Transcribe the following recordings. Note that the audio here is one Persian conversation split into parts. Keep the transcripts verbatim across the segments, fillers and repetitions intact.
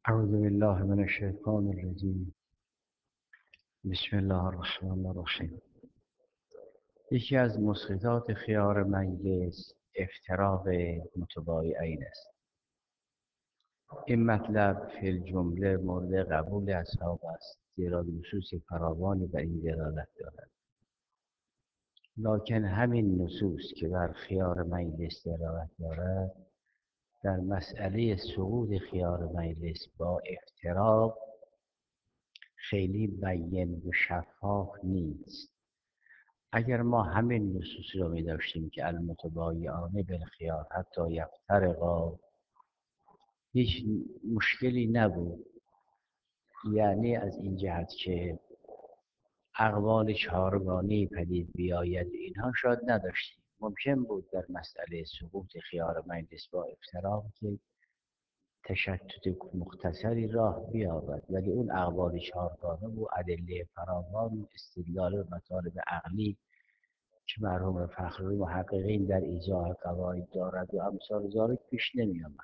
أعوذ بالله من الشیطان الرجیم. بسم الله الرحمن الرحیم. یکی از مسقطات خیار مجلس افتراق متبایعین است. این مطلب فی الجمله مورد قبول اصحاب است، زیرا نصوص فراوانی بر این دلالت دارد. لکن همین نصوص که بر خیار مجلس دلالت دارد، در مسئله سقوط خیار مجلس با افتراق خیلی بیان و شفاف نیست. اگر ما همین نصوص رو می داشتیم که المتبایعان بالخیار حتی یفترقا، هیچ مشکلی نبود. یعنی از این جهت که اقوال چهارگانه پدید بیاید اینها شاید نداشتیم. ممکن بود در مسئله سقوط خیار مجلس با افتراق که تشتت مختصری راه بیابد، ولی اون اقوال چهارگانه و ادله فراوان و استدلال و مطالب عقلی که مرحوم فخرالدین محققین در ایضاح قواعد دارد و امثال ذالک پیش نمی آمد.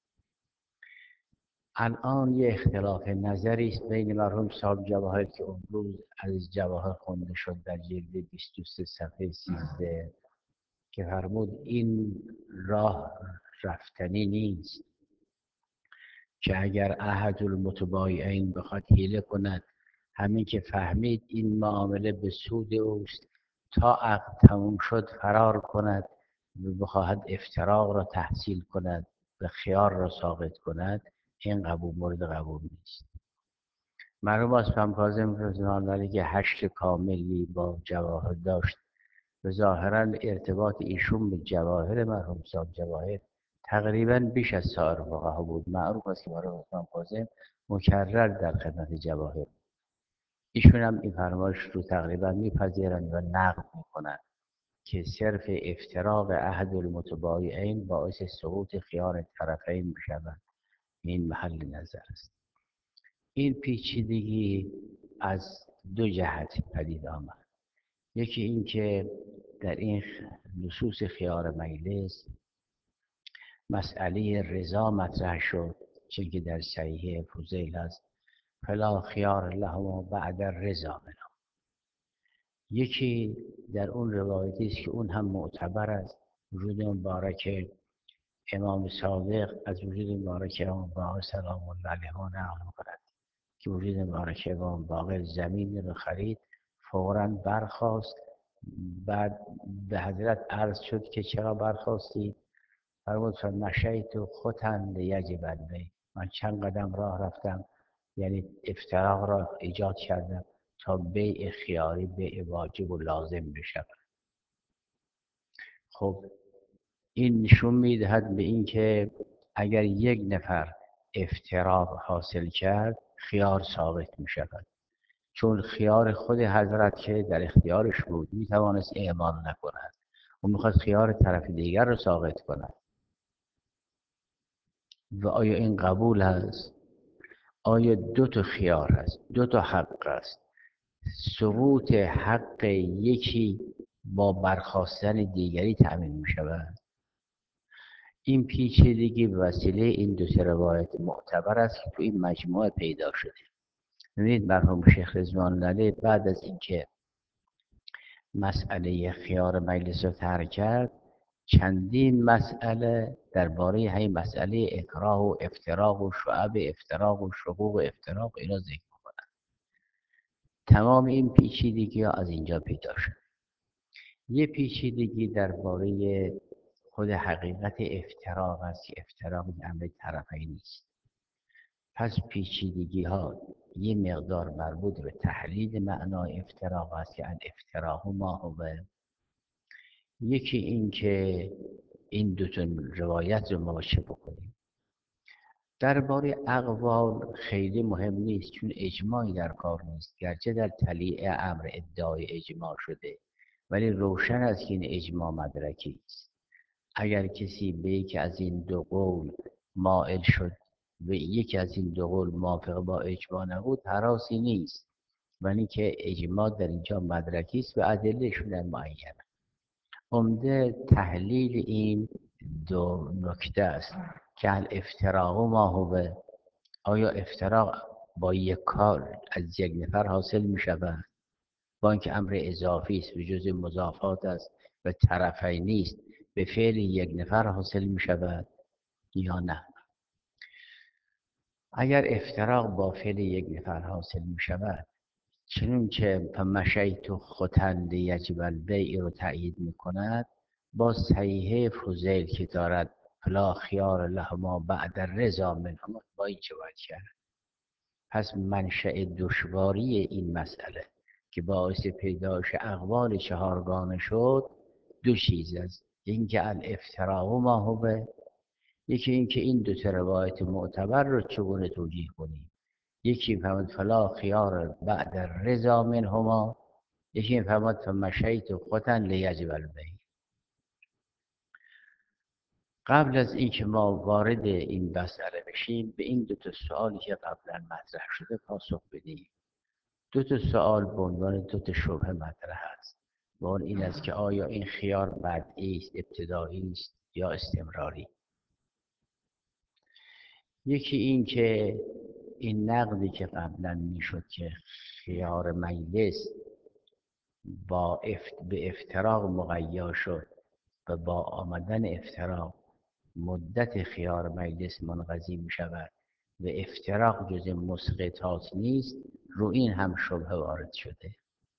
الان یه اختلاف نظری است بین مرحوم صاحب جواهر که امروز از جواهر خونده شد در جلد بیست و سه صفحه سیزده که فرمود این راه رفتنی نیست، که اگر احد المتبایعین بخواد حیله کند، همین که فهمید این معامله به سود اوست، تا عقد تموم شد فرار کند و بخواهد افتراق را تحصیل کند و خیار را ساقط کند، این قبول مورد قبول نیست. مرحوم اسپم کاظم رضوان الله که هشت کاملی با جواهر داشت و ظاهرا ارتباط ایشون به جواهر مرحوم صاحب جواهر تقریبا بیش از سایر فقها بود. معروف است که مرحوم اسپم کاظم مکرر در خدمت جواهر. ایشون هم این فرمایش رو تقریبا میپذیرند و نقد میکنند که صرف افتراق احد المتبایعین باعث سقوط خیار طرفین بشود. این محل نظر است. این پیچیدگی از دو جهت پدید آمد. یکی این که در این نصوص خیار مجلس مسئله رضا مطرح شد، چون که در صحیح فضیل است فلا خیار لهما بعد الرضا. یکی در اون روایتی است که اون هم معتبر است، وجود مبارک امام صادق از وجود مبارک امام باقر سلام الله علیه نقل می‌کند که وجود مبارک امام باقر زمین رو خرید، فوراً برخاست. بعد به حضرت عرض شد که چرا برخاستی؟ فرمود فمشیت خطا لیجب البیع، من چند قدم راه رفتم، یعنی افتراق را ایجاد کردم تا بیع خیاری بیع واجب و لازم بشود. خب این نشون میدهد به این که اگر یک نفر افتراق حاصل کرد خیار ساقط می شود، چون خیار خود حضرت که در اختیارش بود می توانست اعمال نکند و میخواد خیار طرف دیگر رو ساقط کند. و آیا این قبول است؟ آیا دو تا خیار هست، دو تا حق است، سقوط حق یکی با برخاستن دیگری تأمین می شود؟ این پیچیدگی به وسیله این دو تا روایت معتبر است که تو این مجموعه پیدا شده. ببینید مرحوم شیخ رضوان الله علیه بعد از اینکه مسئله خیار مجلس رو طرح کرد، چندین مسئله درباره همین مسئله اکراه و افتراق و شعب افتراق و شقوق افتراق اینا ذکر می‌کنند. تمام این پیچیدگی ها از اینجا پیدا شد. یه پیچیدگی درباره خود حقیقت افتراق است که افتراق امر طرفین نیست. پس پیچیدگی ها یه مقدار مربوط به تحلیل معنای افتراق است که الافتراق ما هو. یکی این که این دو تا روایت رو مواجه بکنیم. درباره اقوال خیلی مهم نیست، چون اجماعی در کار نیست، گرچه در طلیع امر ادعای اجماع شده، ولی روشن است که این اجماع مدرکی است. اگر کسی به یکی از این دو قول مائل شد و یکی از این دو قول موافق با اجماع نبود، هراسی نیست، ولی که اجماع در اینجا مدرکی است و ادلهشون در معینه. عمده تحلیل این دو نکته است که الافتراق ما هو، آیا افتراق با یک کار از یک نفر حاصل می شود؟ با اینکه امر اضافی است و جز مضافات است و طرفین نیست، به فعل یک نفر حاصل می شود یا نه؟ اگر افتراق با فعل یک نفر حاصل می شود، چنون که فمشیت خطن لیجب البیع رو تأیید می کند، با صحیحه فوزیل که دارد فلا خیار لهما بعد الرضا منهما، با این چه باید کرد؟ پس منشأ دشواری این مسئله که باعث پیدایش اقوال چهارگانه شد دو چیز است. اینکه الافتراق ما هو، یکی اینکه این دو تا روایت معتبر رو چگونه توجیه کنیم. یکی فرمود فلا خیار بعد الرضا منهما، یکی فرمود فمشیت خطن لیجب البیع. قبل از اینکه ما وارد این مسئله بشیم، به این دو تا سوالی که قبلا مطرح شده پاسخ بدیم. دو تا سوال به عنوان دو تا شبهه مطرح است. و اون این است که آیا این خیار بدئی است، ابتدایی است یا استمراری؟ یکی این که این نقدی که قبلا میشد که خیار مجلس با افت به افتراق مقیا شد و با آمدن افتراق مدت خیار مجلس منقضی می شود و افتراق جز مسقطات نیست، رو این هم شبهه وارد شده.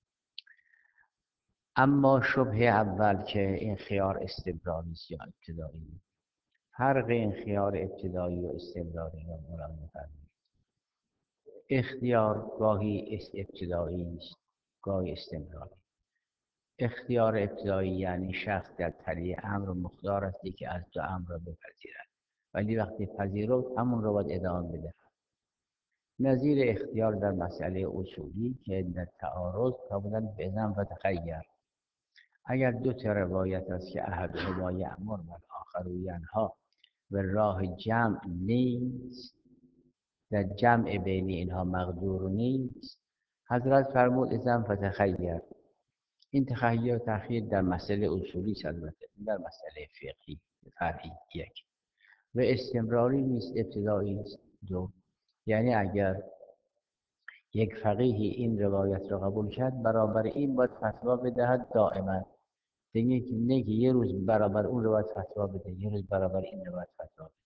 اما شبهه اول که این خیار استمراری است یا ابتدایی، فرق این خیار ابتدایی و استمراری را ملاحظه فرمایید. اختیار گاهی ابتدایی است، گاهی استمراری. اختیار ابتدایی یعنی شخص در طریق امر مختار است که از دو امر را بپذیرد، ولی وقتی پذیرفت همون رو باید ادامه بده. نظیر اختیار در مسئله اصولی که در تعارض کاملا بزن و تخیر. اگر دو تا روایت است که احدهما یأمر و الآخر ینهی و راه جمع نیست، در جمع بین اینها مقدور نیست، حضرت فرمود اذن فتخیر. این تخیر و تخییر در مسئله اصولی است، البته در مسئله فقهی فرعی یک. و استمراری نیست، ابتدایی است دو. یعنی اگر یک فقیهی این روایت را قبول کرد، برابر این باید فتوا بدهد دائما. دیگه نه که یه روز برابر اون روایت فتوا بده، یه روز برابر این روایت فتوا بده.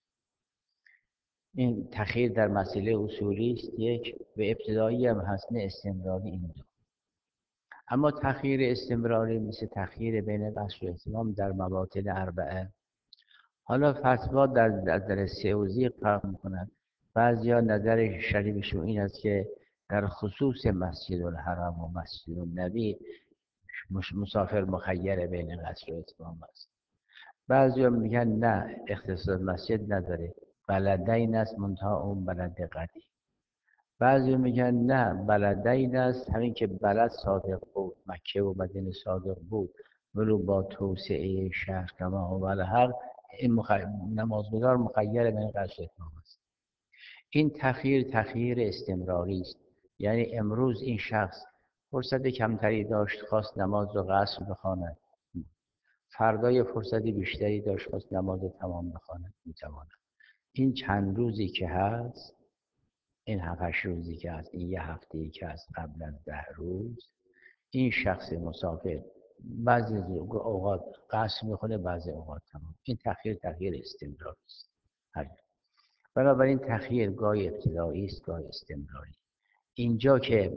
این تخییر در مسئله اصولی است یک، و ابتدایی هم هست، نه استمراری این دو. اما تخییر استمراری مثل تخییر بین قصر و اتمام در مباطن اربعه. حالا فتوا در نظر سه و زیغ فرق می‌کند. بعضیا نظر شریفشون این است که در خصوص مسجد الحرام و مسجد النبی مسافر مخیر بین قصر و اتمام است. بعضیا میگن نه، اختصاص مسجد نداره، بلدین است، منتها اون بلد قدیم. بعضی میگن نه، بلدین است، همین که بلد صادق بود، مکه و مدینه صادق بود، ولو با توسعه شهر کما و الحق این مخ... نمازگزار مخیر بین قصر و اتمام است. این تخییر تخییر استمراری است. یعنی امروز این شخص فرصت کمتری داشت، خواست نماز رو قصر بخواند، فردای فرصتی بیشتری داشت، خواست نماز تمام بخواند، میتواند. این چند روزی که هست، این هفتش روزی که هست، این یه هفته‌ای که هست، قبل از ده روز، این شخص مسافر بعضی اوقات قصر میخونه، بعضی اوقات تمام. این تخییر تخییر استمراری است. بنابراین تخییر گاهی ابتدایی است، گاهی استمراری. اینجا که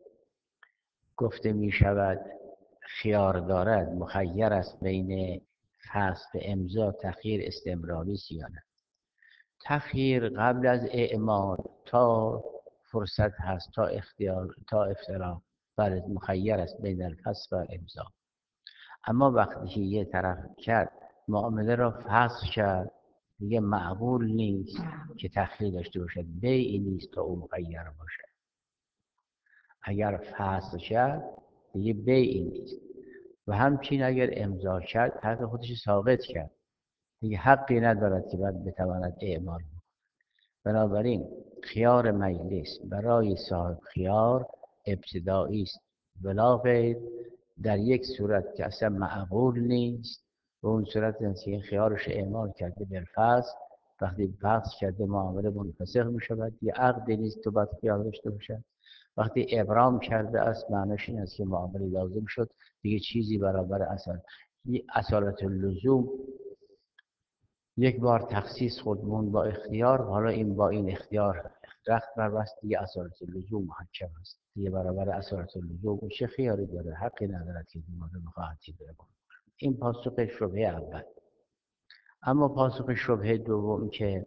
گفته می شود خیار دارد، مخیر است بین فسخ و امضا، تخییر استمراری است یا نه؟ تخییر قبل از اعمال تا فرصت هست، تا اختیار، تا افتراق، بله مخیر است بین الفسخ و امضا. اما وقتی که یه طرف کرد معامله را فسخ کرد، دیگه معقول نیست که تخییر داشته باشد، بیعی نیست تا او مخیر باشه. اگر فسخ کرد دیگه بیعی نیست. و همچنین اگر امضا کرد حق خودش ثابت کرد، دیگه حقی ندارد که بعد بتواند اعمال. بنابراین خیار مجلس برای صاحب خیار ابتدایی است بلا غیر، در یک صورت که اصلا معقول نیست، و اون صورت است که خیارش اعمال کرده بالفسخ، وقتی فقد کرده معامله منفسخ می شود. یه عقد نیست تو باید خیال داشته باشد. وقتی ابرام کرده است معناش این است که معامله لازم شد، دیگه چیزی برابر اصل اصالت اللزوم یک بار تخصیص خودمون با اختیار، حالا این با این اختیار رخت بربست، دیگه اصالت اللزوم محکم است، دیگه برابر اصالت اللزوم اون چه خیاری داره، حقی ندارد که دیوانه بخواهد بره. این پاسخ شبهه اول. اما پاسخ شبهه دوم که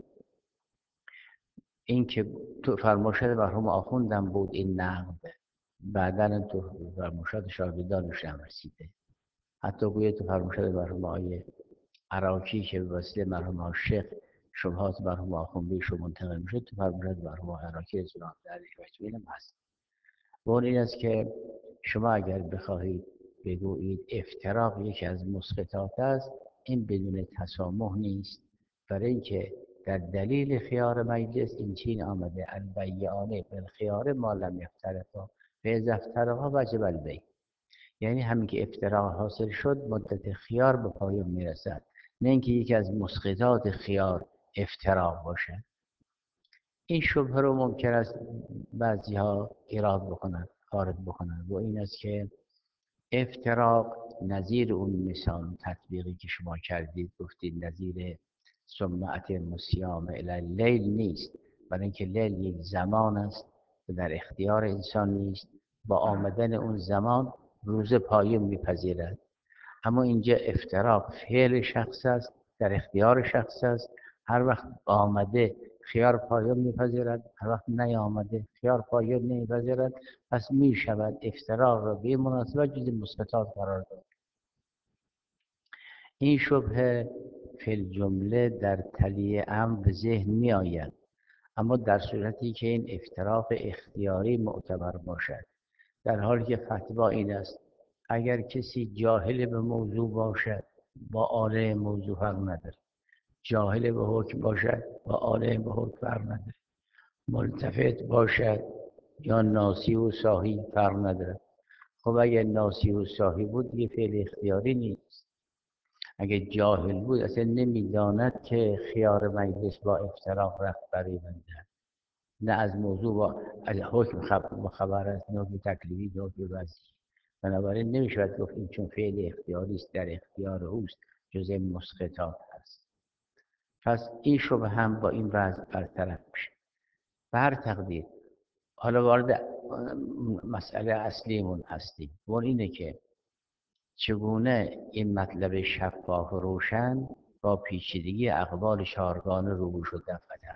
این که تو فرماشد مرحوم آخوندم بود این نقد بعداً تو فرماشد شاگردانش هم رسیده. حتی گویا تو فرماشد مرحوم آقای عراقی که به وسیله مرحوم شیخ شبهات مرحوم آخوند بهش منتقل میشه، تو فرماشد مرحوم عراقی رضوان الله علیه هم هست. و اون این است که شما اگر بخواهید بگویید افتراق یکی از مسقطات است، این بدون تسامح نیست، برای اینکه در دلیل خیار مجلس این چین آمده البیعانه بالخیار ما لم یفترقا فاذا افترقا وجب البیع. یعنی همین که افتراق حاصل شد مدت خیار به پایان میرسد، نه اینکه یکی از مسقطات خیار افتراق باشد. این شبهه رو ممکن است بعضی ها ایراد بکنند، خارج بکنند، و این است که افتراق نظیر اون مثال تطبیقی که شما کردید، گفتید نظیر سمعت مسیام الی لیل نیست، برای اینکه لیل یک زمان است و در اختیار انسان نیست، با آمدن اون زمان روز پایان میپذیرد. اما اینجا افتراق فعل شخص است، در اختیار شخص است، هر وقت آمده خیار پایان میپذیرد، هر وقت نیامده خیار پایان نمیپذیرد، پس میشود افتراق را به مناسبت جز مسقطات قرار داد. این شبهه فی الجمله در تلیه امر به ذهن می آید، اما در صورتی که این افتراق اختیاری معتبر باشد، در حالی که فتوا این است اگر کسی جاهل به موضوع باشد با عالم موضوع فرق نداره، جاهل به حکم باشد با عالم به حکم فرق نداره، ملتفت باشد یا ناسی و صاحی فرق نداره. خب اگر ناسی و صاحی بود دیگه فعل اختیاری نیست. اگر جاهل بود اصلا نمیداند که خیار مجلس با افتراق رفت برای بنده، نه از موضوع با از حکم خبر, خبر است، نه به تکلیفی نه به وضعی. بنابراین نمیشود گفت این چون فعل اختیاری است در اختیار اوست جزء مسقطات است. پس این شبه هم با این وضع برطرف میشه. به هر تقدیر حالا وارد مسئله اصلیمون هستیم، و اینه که چگونه این مطلب شفاف و روشن با پیچیدگی اقوال چهارگانه روبرو شد دفعتاً.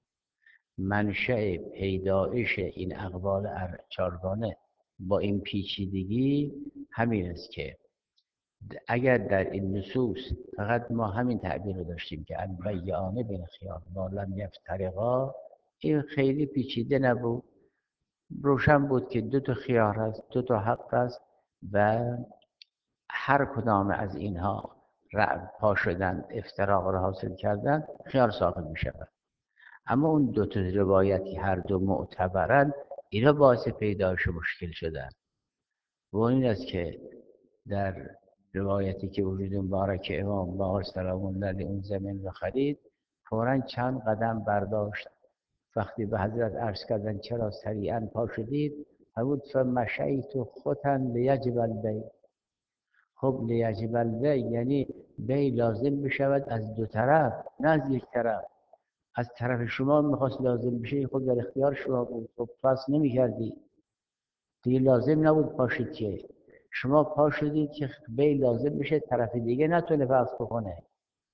منشأ پیدایش این اقوال چهارگانه با این پیچیدگی همین است که اگر در این نصوص فقط ما همین تعبیر رو داشتیم که البیعانه بالخیار ما لم یفترقا، این خیلی پیچیده نبود، روشن بود که دو تا خیار هست، دو تا حق است و هر کدام از اینها پا شدن افتراق را حاصل کردن خیار ساقط می شود. اما اون دو تا روایتی هر دو معتبرند، اینا باعث پیدایش مشکل شدن. و این است که در روایتی که وجود مبارک امام باقر سلام الله علیه اون زمین رو خرید، فوراً چند قدم برداشت. وقتی به حضرت عرض کردن چرا سریعاً پا شدید، فرمود فمشیت خطا لیجب البیع. خب لیجب البیع یعنی بیع لازم بشود از دو طرف، نه از یک طرف. از طرف شما میخواست لازم بشه، خود در اختیار شما بود، خب پاس نمی کردی، دیگه لازم نبود پاشید که شما پا شدید که بیع لازم بشه، طرف دیگه نتونه فصل بکنه.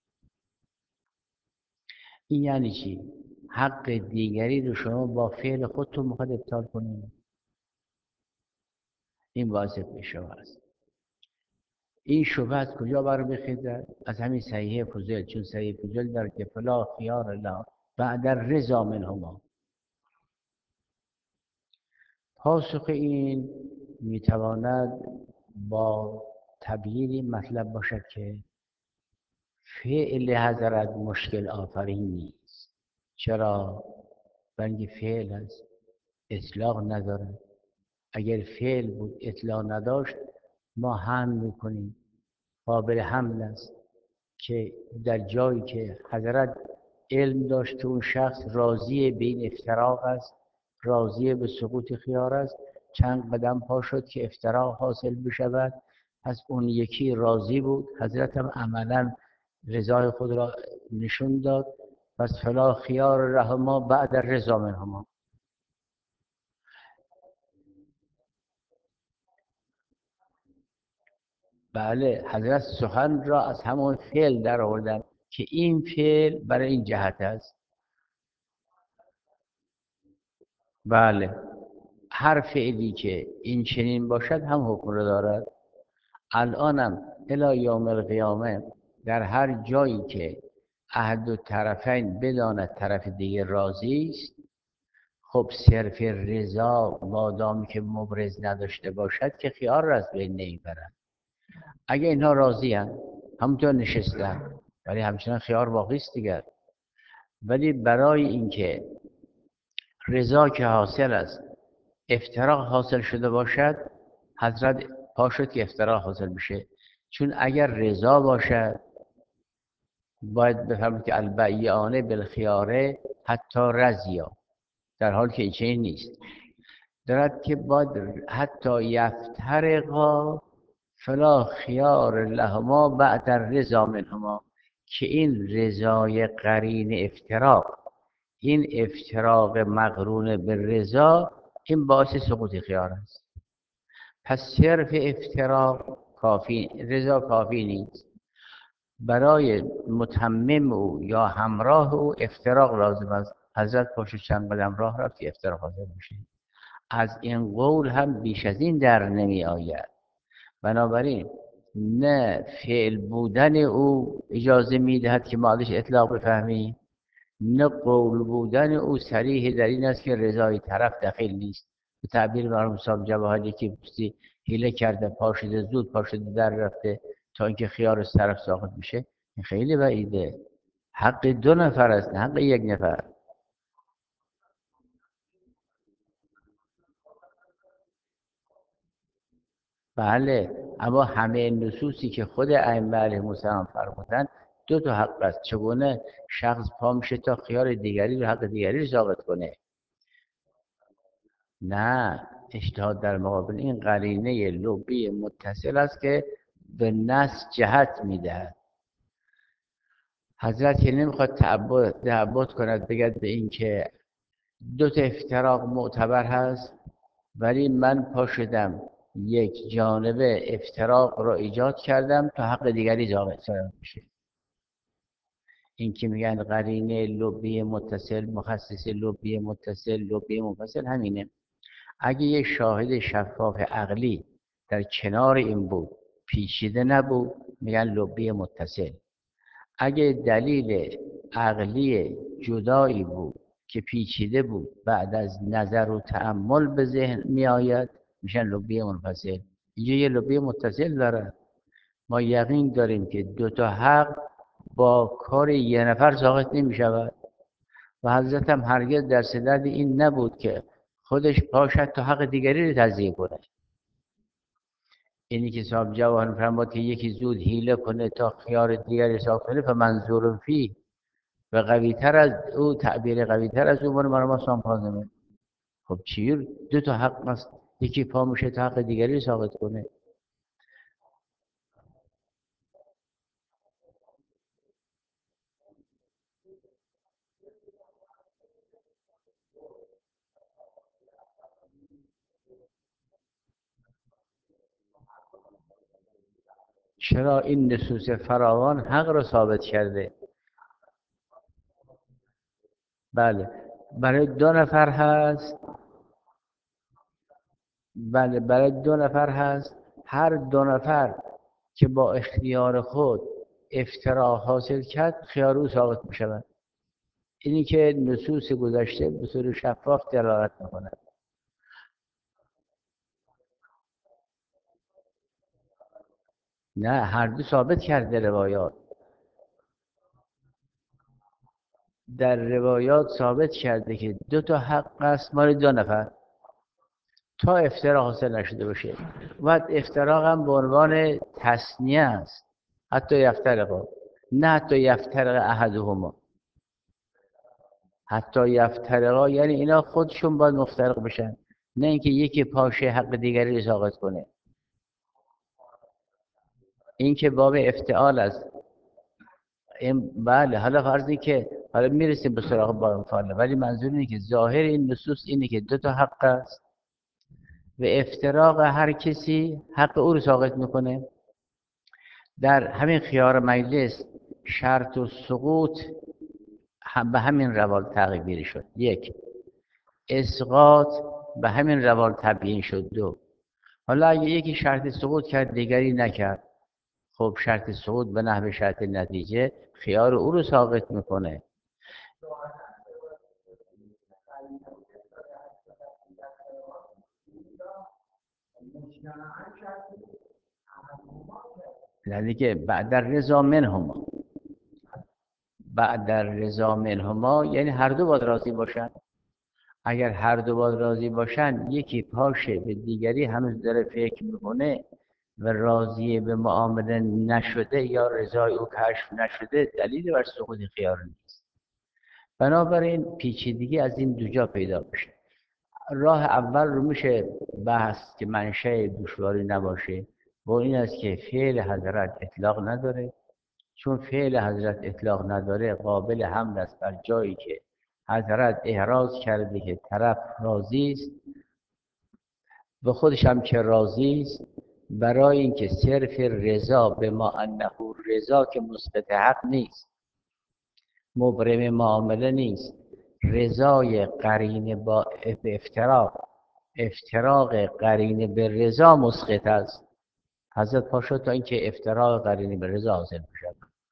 این یعنی چی؟ حق دیگری رو شما با فعل خودتون میخواد ابطال کنید. این واضح به شما است. این شبهه از کجا برمیخیزد؟ از همین صحیح فضیل، چون صحیح فضیل داره که فلا خیار الله بعد الرضا منهما. پاسخ این میتواند با تبیین این مطلب باشد که فعل حضرت مشکل آفرین نیست. چرا؟ برای فعل است، اطلاق نداره. اگر فعل بود اطلاق نداشت ما حمل میکنیم، قابل حمل است که در جایی که حضرت علم داشت که اون شخص راضی به این افتراق است، راضی به سقوط خیار است، چند قدم پا شد که افتراق حاصل بشود، پس اون یکی راضی بود. حضرت هم عملا رضای خود را نشون داد. پس فلا خیار رحما بعد الرضا منهما. بله، حضرت سخن را از همون فعل در آوردن که این فعل برای این جهت است. بله، هر فعلی که این چنین باشد هم حکم را دارد. الانم الی یوم القیامه در هر جایی که احد الطرفین بداند طرف دیگه راضی است، خب صرف رضا مادامی که مبرز نداشته باشد که خیار را از بین نمیبرد. اگه اینها راضی هم همونطور نشستن ولی همچنان خیار باقی است دیگر. ولی برای اینکه رضا که حاصل است افتراق حاصل شده باشد، حضرت پا شد که افتراق حاصل بشه. چون اگر رضا باشد باید بفهمید که البیعانه بالخیاره حتی رضیا، در حال که این چنین نیست. دارد که باید حتی یفترقا فلا خیار لهما بعد الرضا منهما، که این رضای قرین افتراق، این افتراق مقرون به رضا، این باعث سقوط خیار است. پس صرف افتراق کافی، رضا کافی نیست. برای متمم او یا همراه او افتراق لازم است. حضرت پاشو چند قدم راه رفت که افتراق حاصل میشه. از این قول هم بیش از این در نمی آید. بنابراین نه فعل بودن او اجازه میدهد که ما ازش اطلاق بفهمیم، نه قول بودن او صریح در این است که رضای طرف دخیل نیست. به تعبیر مرحوم صاحب جواهری که بستی حیله کرده، پاشده زود پاشده در رفته تا اینکه خیار از طرف ساقط میشه، این خیلی بعیده. حق دو نفر است نه حق یک نفر. بله، اما همه نصوصی که خود ائمه علیهم السلام فرمودن دو تا حق است. چگونه شخص پا میشه تا خیار دیگری رو حق دیگری رو ثابت کنه؟ نه، اجتهاد در مقابل این قرینه لبی متصل است که به نص جهت میدهد. حضرت که نمیخواد تعبد تعبد کند بگد به این که دو تا افتراق معتبر هست، ولی من پا شدم یک جانبه افتراق را ایجاد کردم تا حق دیگری ثابت بشه. این که میگن قرینه لبی متصل، مخصص لبی متصل، لبی منفصل، همینه. اگه یک شاهد شفاف عقلی در کنار این بود، پیچیده نبود، میگن لبی متصل. اگه دلیل عقلی جدایی بود که پیچیده بود، بعد از نظر و تأمل به ذهن می آید، میشن لبی منفصل. اینجا یه لبی متصل داره. ما یقین داریم که دو تا حق با کار یه نفر ساقط نمی شود و حضرت هم هرگز در صدد این نبود که خودش پاشد تا حق دیگری رو تضییع کنه. اینی که صاحب جواهر فرمود که یکی زود حیله کنه تا خیار دیگری ساقط کنه، فمنظور فی، و قوی تر از او، تعبیر قوی تر از او مال ما سام کاظمه. خب چی دو تا حق است، یکی پا میشه تا حق دیگری رو ساقط کنه. چرا این نصوص فراوان حق رو ثابت کرده؟ بله، برای دو نفر هست. بله، برای دو نفر هست. هر دو نفر که با اختیار خود افترا حاصل کرد، خیار او ثابت می شود. اینی که نصوص گذشته به صورت شفاف دلالت می‌کند. نه، هر دو ثابت کرده روایات. در روایات ثابت کرده که دو تا حق است مال دو نفر تا افتراق حاصل نشده باشه. و افتراق هم به عنوان تثنیه است، حتی یفترقا، نه حتی یفترق احدهما. حتی یفترقا یعنی اینا خودشون باید مفترق بشن، نه اینکه یکی پاشه حق دیگری رو ساقط کنه. این که باب افتعال است. این بله، حالا فرضی که حالا میرسیم به سراغ باب افتعال، ولی منظور اینه که ظاهر این نصوص اینه که دو تا حق است و افتراق هر کسی حق او رو ساقط میکنه. در همین خیار مجلس شرط و سقوط هم به همین روال تغییر شد. یک، اسقاط به همین روال تبیین شد. دو، حالا اگه یکی شرط سقوط کرد دیگری نکرد، خب شرط سقوط به نحو شرط نتیجه خیار او رو ساقط میکنه. یعنی که بعد در رضا منهما، بعد در رضا منهما یعنی هر دو باید راضی باشن. اگر هر دو باید راضی باشن، یکی پاشه به دیگری هنوز داره فکر میکنه و راضی به معامله نشده یا رضای او کشف نشده، دلیل بر سقوط خیار نیست. بنابراین پیچیدگی از این دو جا پیدا میشه. راه اول رو میشه بحث که منشأ دشواری نباشه با این است که فعل حضرت اطلاق نداره. چون فعل حضرت اطلاق نداره قابل حمل است بر جایی که حضرت احراز کرده که طرف راضی است و خودش هم که راضی است، برای اینکه صرف رضا به ما انه رضا که مثبت حق نیست، مبرم معامله نیست، رضای قرینه با افتراق، افتراق قرینه به رضا مسقط است. حضرت پاشد تا اینکه افتراق قرینه به رضا حاصل بشه.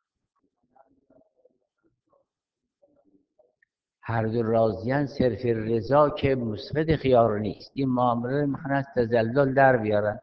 هر دو راضیان صرف رضا که مثبت خیار نیست. این معامله میخوان از تزلزل در بیارن.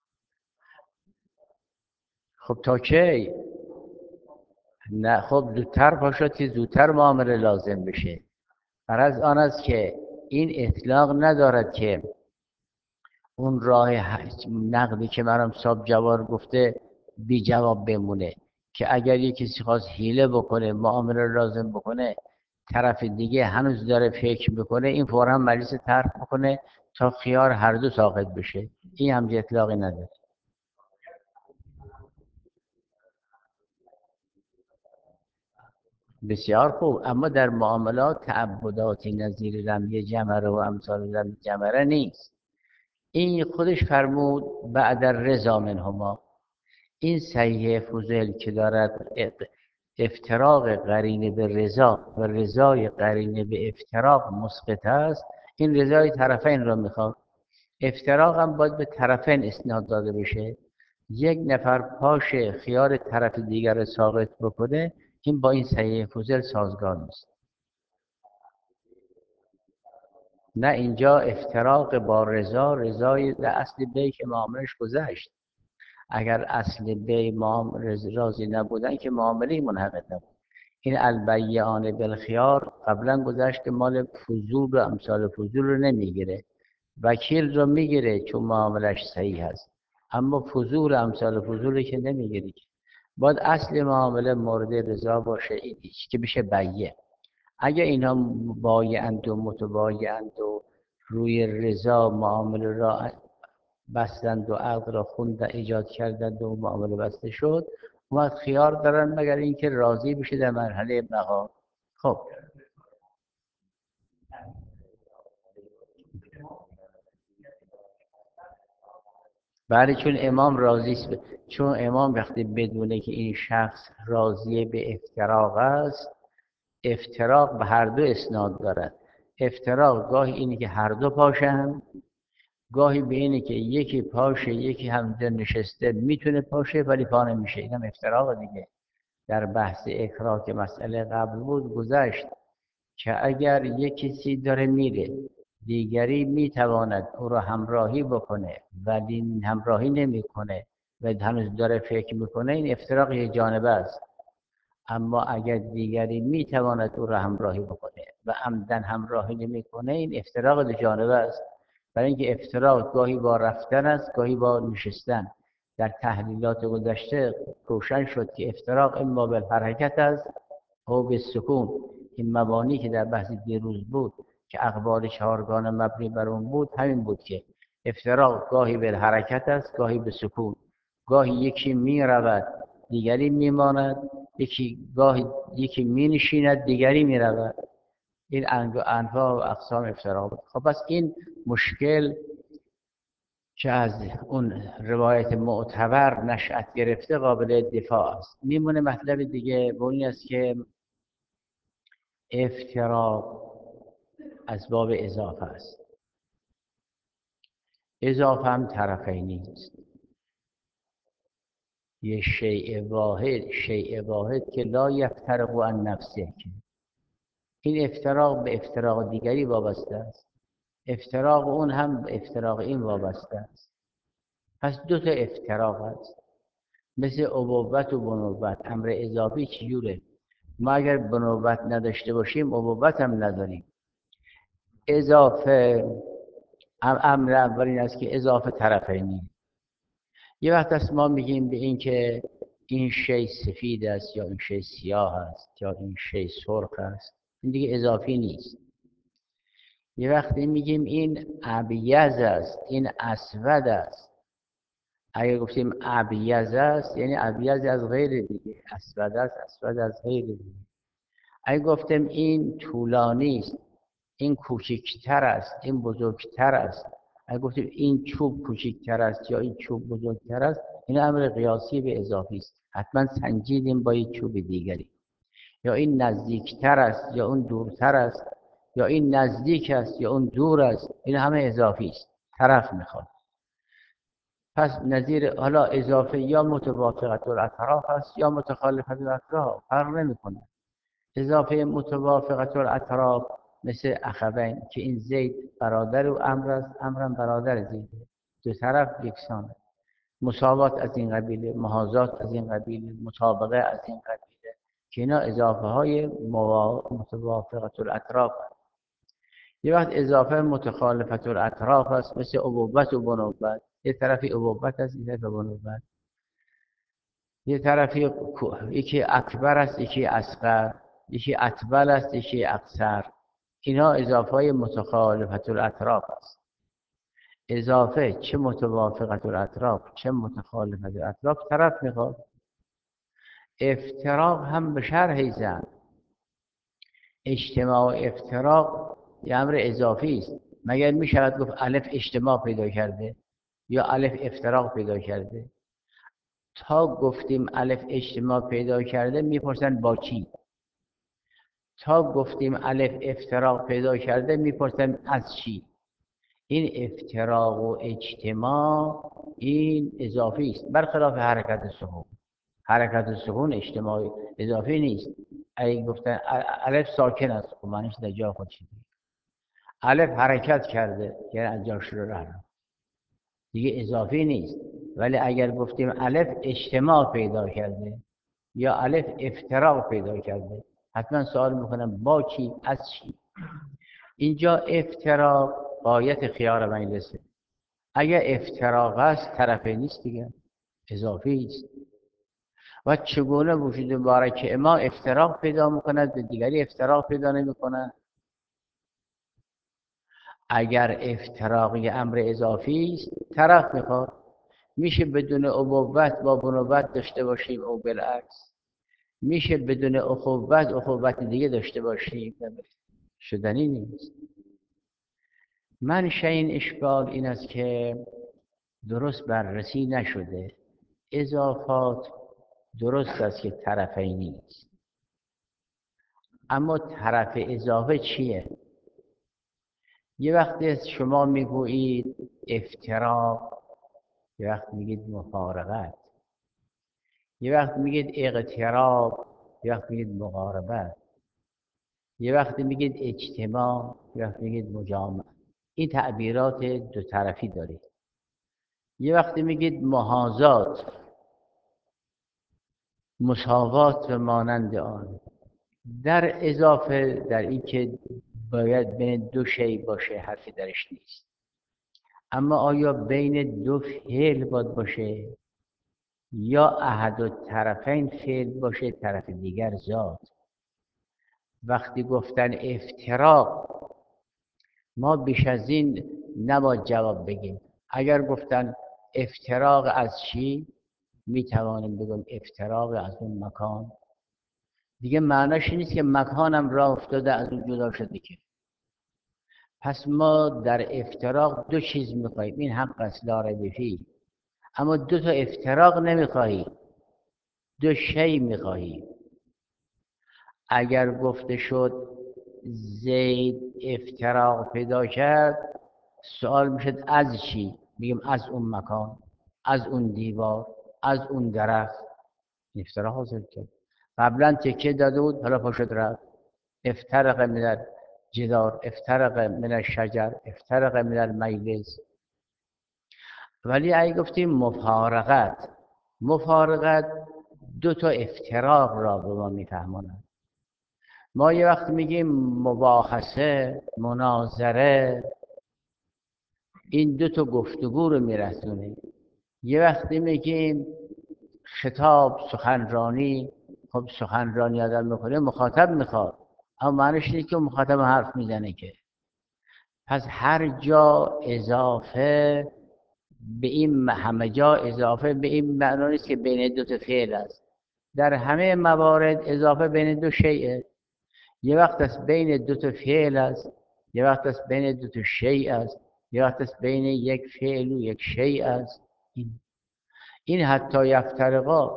خب تا کی؟ نه خب زودتر پاشد که زودتر معامله لازم بشه. غرض آن است که این اطلاق ندارد که اون راه نقدی که مرام صاحب جوار گفته بی جواب بمونه، که اگر یک کسی خواست حیله بکنه معامله لازم بکنه، طرف دیگه هنوز داره فکر میکنه، این فورا مجلس طرح بکنه تا خیار هر دو ساقط بشه. این هم اطلاقی نداره. بسیار خوب، اما در معاملات تعبداتی نظیر رمی جمره و امثال رمی جمره نیست. این خودش فرمود بعد رضا منهما. این صحیح فضل که دارد افتراق قرینه به رضا و رضای قرینه به افتراق مسقط است، این رضای طرفین را میخواد. افتراق هم باید به طرفین اسناد داده بشه. یک نفر پاش خیار طرف دیگر را ثابت بکنه، این با این صحیح فضل سازگار نیست. نه، اینجا افتراق با رضا، رضای اصل بی که معاملش گذشت. اگر اصل بی راضی نبودن که معامله منحقق نبود. این البیعان بالخیار قبلا گذشت که مال فضول و امثال فضول رو نمیگیره، وکیل رو میگیره چون معاملش صحیح هست، اما فضول و امثال فضول که نمیگیره. باید اصل معامله مورد رضا باشه، این که میشه بیع. اگر اینا بایعند و متبایعند و روی رضا معامله را بستند و عقد را خوند ایجاد کردند و معامله بسته شد، اومد خیار دارن مگر اینکه راضی بشه در مرحله بقا. خب بله، چون امام راضی است، چون امام وقتی بدونه که این شخص راضی به افتراق است، افتراق به هر دو اسناد دارد. افتراق گاهی اینه که هر دو پاشن، گاهی به اینه که یکی پاشه یکی همونجا نشسته میتونه پاشه ولی پا نمیشه، اینم افتراق دیگه. در بحث اکراه که مسئله قبل بود گذشت که اگر یک کسی داره میره، دیگری میتواند او را همراهی بکنه ولی همراهی نمیکنه و هنوز داره فکر میکنه، این افتراق یک جانبه است. اما اگر دیگری میتواند او را همراهی بکنه و عمدن همراهی نمیکنه، این افتراق دو جانبه است. برای اینکه افتراق گاهی با رفتن است گاهی با نشستن. در تحلیلات گذشته روشن شد که افتراق اما به حرکت است او به سکون. این مبانی که در بحث دیروز بود که اخبار چهارگانه مبنی بر اون بود، همین بود که افتراق گاهی به حرکت است، گاهی به سکون، گاهی یکی می رود دیگری می ماند، یکی گاهی یکی می نشیند دیگری می رود. این انواع و اقسام افتراق بود. خب پس این مشکل که از اون روایت معتبر نشأت گرفته قابل دفاع است. میمونه مطلب دیگه و این است که افتراق از باب اضافه است. اضافه هم طرفینی است. یه شیء واحد شیء واحد که لا یفترق عن نفسه. این افتراق به افتراق دیگری وابسته است. افتراق اون هم به افتراق این وابسته است. پس دو تا افتراق است. مثل ابوت و بنوت، امر اضافی چجوره؟ ما اگر بنوت نداشته باشیم ابوت هم نداریم. اضافه امر اول این است که اضافه طرفینی. یه وقت است ما میگیم به این که این شی سفید است یا این شی سیاه است یا این شی سرخ است، این دیگه اضافی نیست. یه وقتی میگیم این ابیض است، این اسود است. اگه گفتیم ابیض است یعنی ابیض از غیر دیگه، اسود است اسود از غیر دیگه. اگه گفتیم این طولانی است، این کوچکتر است، این بزرگتر است. اگه گفتیم این چوب کوچکتر است یا این چوب بزرگتر است، این امر قیاسی به اضافی است. حتما سنجیدیم با یک چوب دیگری. یا این نزدیکتر است یا اون دورتر است، یا این نزدیک است یا اون دور است. این همه اضافی است، طرف میخواد. پس نظیر حالا اضافه یا متوافقت الاطراف است یا متخالفت الاطراف، فرق نمیکنه. اضافه متوافقت الاطراف مثل اخوین که این زید برادر و امر است، امرم برادر زید، دو طرف یکسانه. مساوات از این قبیله، محاذات از این قبیله، مطابقه از این قبیله، که اینا اضافه های متوافقت الاطراف است. یه وقت اضافه متخالفت الاطراف است مثل ابوت و بنوت. یه طرفی ابوت است، یه طرفی بنوت. یه طرفی یکی اکبر است، یکی اصغر، یکی اطول است، یکی اقصر. اینا اضافه های متخالفت الاطراف است. اضافه چه متوافقت الاطراف چه متخالفت الاطراف طرف میخواد. افتراق هم به شرح زن. اجتماع و افتراق یه امر اضافی است. مگر میشود گفت الف اجتماع پیدا کرده یا الف افتراق پیدا کرده؟ تا گفتیم الف اجتماع پیدا کرده میپرسن با چی؟ تا گفتیم الف افتراق پیدا کرده میپرسن از چی؟ این افتراق و اجتماع این اضافی است، برخلاف حرکت سکون. حرکت سکون اجتماعی اضافی نیست. اگه گفتن الف ساکن است خب معنیش در جا خودش الف حرکت کرده یعنی از جا شروع رفت، دیگه اضافی نیست. ولی اگر گفتیم الف اجتماع پیدا کرده یا الف افتراق پیدا کرده، حتما سوال میکنم با چی؟ از چی؟ اینجا افتراق غایت خیار مجلسه. اگر افتراق است طرفه نیست دیگه، اضافی است. و چگونه وجود مبارک ما افتراق پیدا میکند به دیگری افتراق پیدا نمیکند؟ اگر افتراقی امر اضافی است طرف میخواد. میشه بدون ابوت با بنوت داشته باشیم او بالعکس. میشه بدون اخوت اخوت دیگه داشته باشیم، شدنی نیست. منشأ این اشکال این است که درست بررسی نشده. اضافات درست است که طرفینی نیست، اما طرف اضافه چیه؟ یه وقتی شما میگویید افتراق، یه وقت میگید مفارقت، یه وقت میگید اقتراب، یه وقت میگید مقاربت، یه وقت میگید اجتماع، یه وقت میگید مجامعه. این تعبیرات دو طرفی دارید. یه وقت میگید محاذات، مساوات و مانند آن. در اضافه در این که باید بین دو شی باشه حرفی درش نیست. اما آیا بین دو فعل باید باشه یا احد الطرفین فعل باشه طرف دیگر ذات؟ وقتی گفتن افتراق ما بیش از این نباید جواب بگیم. اگر گفتن افتراق از چی، می توانیم بگیم افتراق از اون مکان. دیگه معناش نیست که مکانم راه افتاده از اون جدا شده که. پس ما در افتراق دو چیز میخواهیم، این حق است لا ریب فیه، اما دو تا افتراق نمیخواهیم، دو شی میخواهیم. اگر گفته شد زید افتراق پیدا کرد، سوال میشد از چی؟ میگم از اون مکان، از اون دیوار، از اون درخت. افتراق حاصل کرد. قبلا تکیه داده بود، حالا پاشد رفت. افترق من الجدار، افترق من الشجر، افترق من المجلس. ولی اگه گفتیم مفارقت، مفارقت دو تا افتراق را به ما میفهماند. ما یه وقت میگیم مباحثه، مناظره، این دو تا گفتگو رو میرسونه. یه وقتی میگیم خطاب، سخنرانی، خب سخنرانی آدم میکنه مخاطب میخواد، اما معنیش نیست که مخاطب حرف میزنه که. پس هر جا اضافه به این، همه جا اضافه به این معنا نیست که بین دو تا فعل است. در همه موارد اضافه بین دو شیء، یه وقت است بین دو تا فعل است، یه وقت است بین دو تا شیء است، یه وقت است بین یک فعل و یک شیء است. این این حتی یفترقا،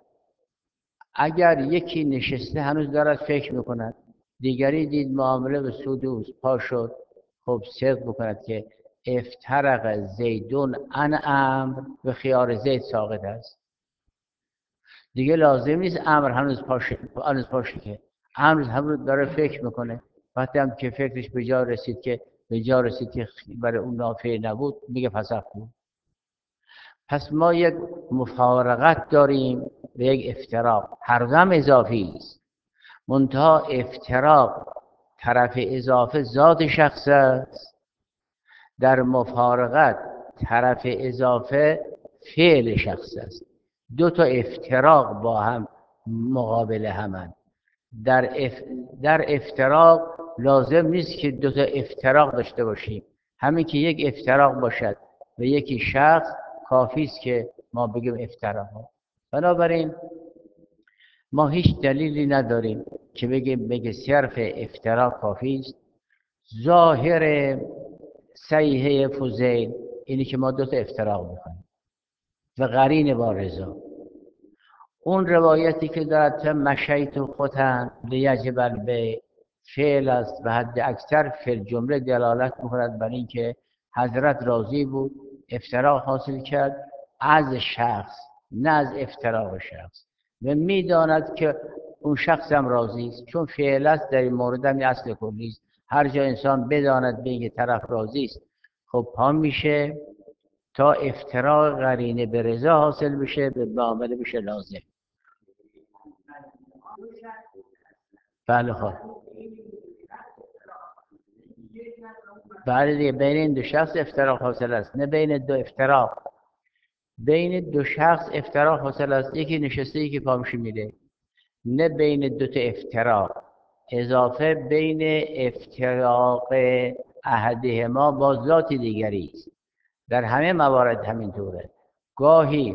اگر یکی نشسته هنوز دارد فکر میکند، دیگری دید معامله به سود اوست، پا شد، خب صدق بکند که افترق زیدون عن امر، به خیار زید ساقط است. دیگه لازم نیست امر هنوز پاشه، هنوز پاشه که امر هنوز داره فکر میکنه. وقتی هم که فکرش به جا رسید که به جا رسید که برای اون نافع نبود، میگه فسخ بود. پس ما یک مفارقت داریم و یک افتراق، هر دو هم اضافی است. منتها افتراق طرف اضافه ذات شخص است، در مفارقت طرف اضافه فعل شخص است. دو تا افتراق با هم مقابل همند. در, اف... در افتراق لازم نیست که دو تا افتراق داشته باشیم، همین که یک افتراق باشد و یکی شخص کافی است که ما بگیم افتراق. بنابراین ما هیچ دلیلی نداریم که بگیم بگه صرف افتراق کافی است. ظاهر صحیحه فضیل اینی که ما دو تا افتراق میکنیم و قرین با رضا. اون روایتی که دارد که مشیت خطن لیجب البیع فعل است و حد اکثر فی الجمله دلالت میکند بر اینکه حضرت راضی بود، افتراق حاصل کرد از شخص نه از افتراق شخص، و میداند که اون شخص هم راضی است، چون فعل است در این مورد هم اصل کلی است. هر جا انسان بداند به اینکه طرف راضی است، خب پا میشه تا افتراق قرینه به رضا حاصل بشه، به معامله بشه لازم. بله خب بله دیگه، بین این دو شخص افتراق حاصل است، نه بین دو افتراق. بین دو شخص افتراق حاصل است، یکی نشسته یکی پامشی میره، نه بین دو تا افتراق. اضافه بین افتراق احدهما با ذات دیگری است. در همه موارد همینطوره. گاهی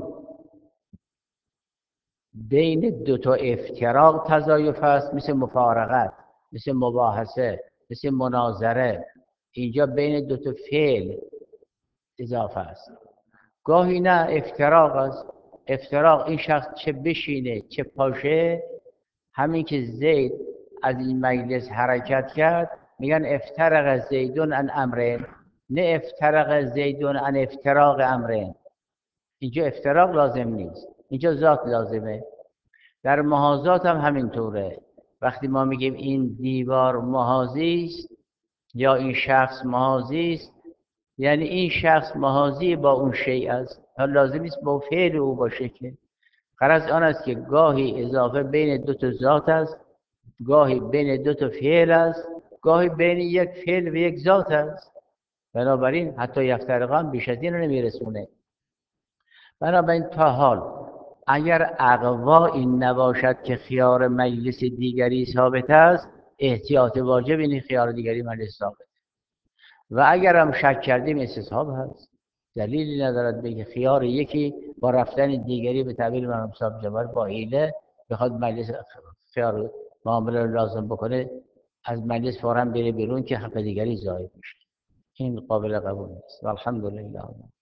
بین دو تا افتراق تضایف است، مثل مفارقت، مثل مباحثه، مثل مناظره. اینجا بین دو تا فعل اضافه است. گاهی نه افتراق است. افتراق این شخص چه بشینه چه پاشه، همین که زید از این مجلس حرکت کرد میگن افترق زیدون عن امرین، نه افترق زیدون عن افتراق امرین. اینجا افتراق لازم نیست، اینجا ذات لازمه. در محاذات هم همینطوره. وقتی ما میگیم این دیوار محاذی است یا این شخص محاذی است، یعنی این شخص محاذی با اون شیء است، لازم نیست با فعل او باشه که. غرض آن است که گاهی اضافه بین دو تا ذات است، گاهی بین دو تا فعل است، گاهی بین یک فعل و یک ذات است. بنابراین حتی یفترقان بیش از این رو نمیرسونه. بنابراین تا حال اگر اقوا این نباشد که خیار مجلس دیگری ثابت است، احتیاط واجب این خیار دیگری مجلس ثابت. و اگر هم شک کردیم استصحاب هست، دلیلی ندارد بگه خیار یکی با رفتن دیگری به تعبیر مرحوم صاحب جبر با حیله بخواد مجلس خیار معامله لازم بکنه، از مجلس فوراً بره بیرون که حق دیگری ضایع میشه. این قابل قبول نیست. والحمدلله.